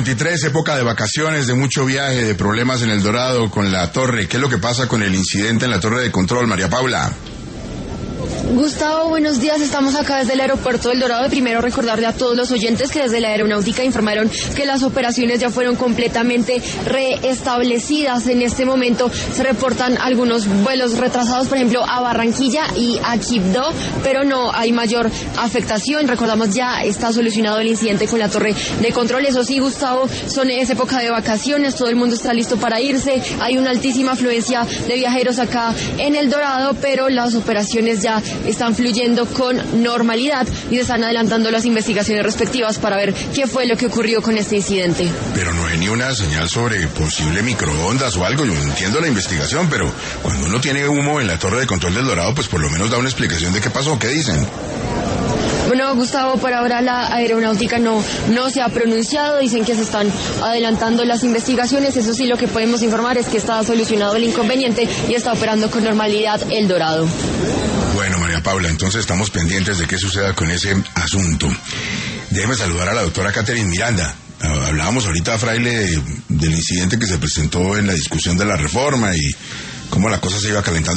23, época de vacaciones, de mucho viaje, de problemas en El Dorado con la torre. ¿Qué es lo que pasa con el incidente en la torre de control, María Paula? Gustavo, buenos días. Estamos acá desde el aeropuerto del Dorado. Primero recordarle a todos los oyentes que desde la aeronáutica informaron que las operaciones ya fueron completamente reestablecidas. En este momento se reportan algunos vuelos retrasados, por ejemplo, a Barranquilla y a Quibdó, pero no hay mayor afectación. Recordamos, ya está solucionado el incidente con la torre de control. Eso sí, Gustavo, es época de vacaciones, todo el mundo está listo para irse. Hay una altísima afluencia de viajeros acá en El Dorado, pero las operaciones ya están fluyendo con normalidad y se están adelantando las investigaciones respectivas para ver qué fue lo que ocurrió con este incidente. Pero no hay ni una señal sobre posible microondas o algo. Yo entiendo la investigación, pero cuando uno tiene humo en la torre de control del Dorado, pues por lo menos da una explicación de qué pasó, qué dicen. Bueno, Gustavo, por ahora la aeronáutica no se ha pronunciado. Dicen que se están adelantando las investigaciones. Eso sí, lo que podemos informar es que está solucionado el inconveniente y está operando con normalidad El Dorado. Bueno, María Paula, entonces estamos pendientes de qué suceda con ese asunto. Déjeme saludar a la doctora Catherine Miranda. Hablábamos ahorita, Fraile, del incidente que se presentó en la discusión de la reforma y cómo la cosa se iba calentando.